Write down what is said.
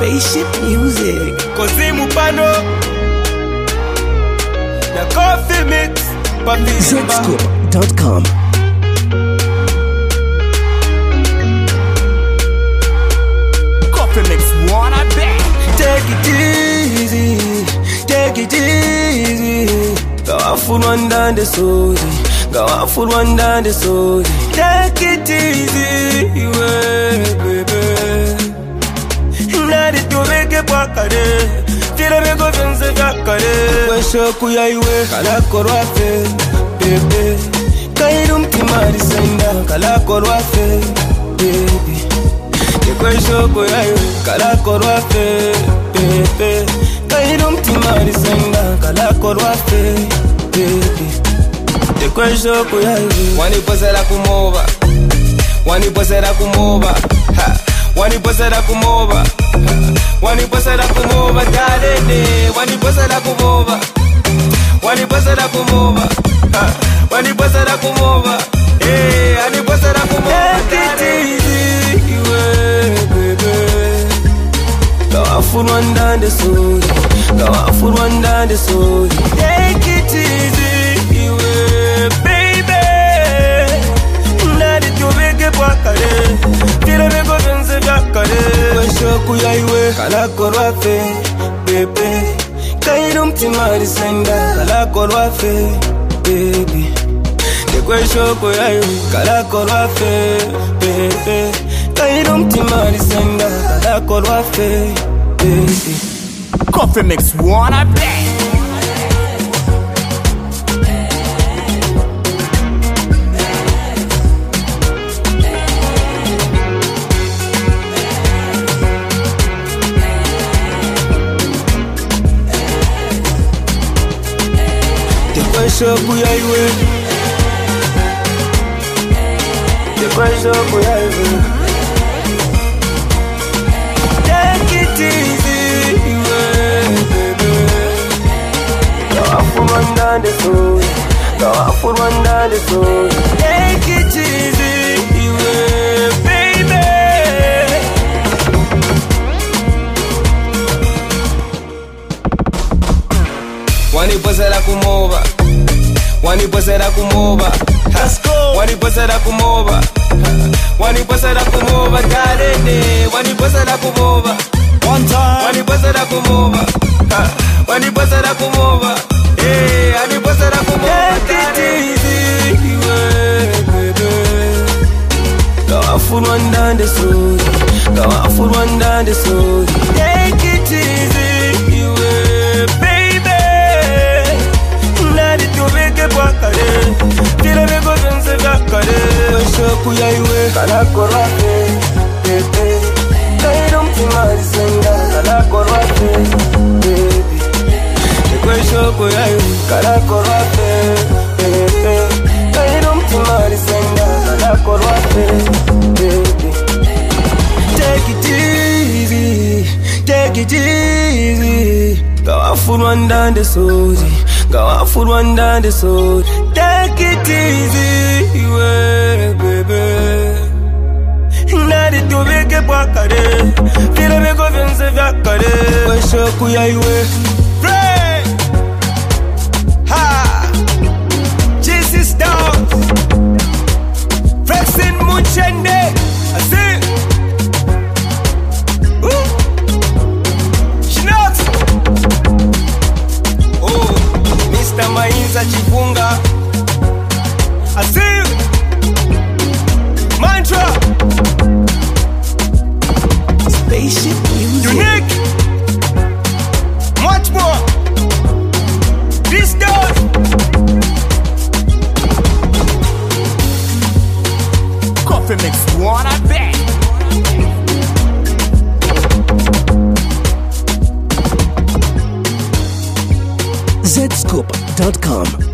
Spaceship Music. Kozimu pano na Coffee Mix Zscoop.com. Coffee Mix wanna bang. Take it easy, take it easy. Go off for one down the soul. Go off for one down the soul. Take it easy, baby. Nadi to make a pakade. Tira me go fence kakade. Wesho kuya iwe kala korwafe, baby. Kairum timari senda kala korwafe, baby. Wesho kuya iwe kala korwafe, baby. Kairum timari senda kala korwafe, baby. Wesho kuya iwe wani posera kumova, wani posera kumova, ha. Wani posera kumova, wani posera kumova, darene. Wani posera kumova, wani posera kumova, wani posera kumova, wani posera kumova. Take it easy, baby. Go off for one down the soul, go off for one down the soul. Take it easy, baby. Nadi to make a pakade. Tira me go fence kakade. Wesho kuya iwe kala korwafe, baby. Kairum timari senda kala korwafe, baby. Wesho kuya iwe kala korwafe, baby. Kairum timari senda kala korwafe, baby. Coffee Mix wanna bang. Wesho kuya iwe, wesho kuya iwe. Take it easy, baby. Go off for one down the soul, go off for one down the soul. Take it easy, baby. Wani posera kumova, wani posera kumova, let's go. Wani posera kumova, wani posera kumova, darene. Wani posera kumova, one time. Wani posera kumova, wani posera kumova, wani posera kumova. Take it easy, baby. Go off for one down the soul, go off for one down the soul. Take it easy, baby. Nadi to make a pakade. Tira me go fence kakade. Wesho kuya iwe kala korwafe, baby. Kairum timari senda kala korwafe, baby. Wesho kuya iwe kala korwafe, baby. Kairum timari senda kala korwafe, baby. Take it easy, take it easy. Go off for one down the soul, go off for one down the soul. Take it easy, baby. Nadi to make a pakade. Tira me go fence kakade. Wesho kuya iwe, pray. Ha, Jesus down. Flexing Munchende, I see. Mr. Mainza Chifunga, I see you. Mantra, Spaceship Music. unique, much more. This does. Coffee Mix wanna bang. Zscoop.com.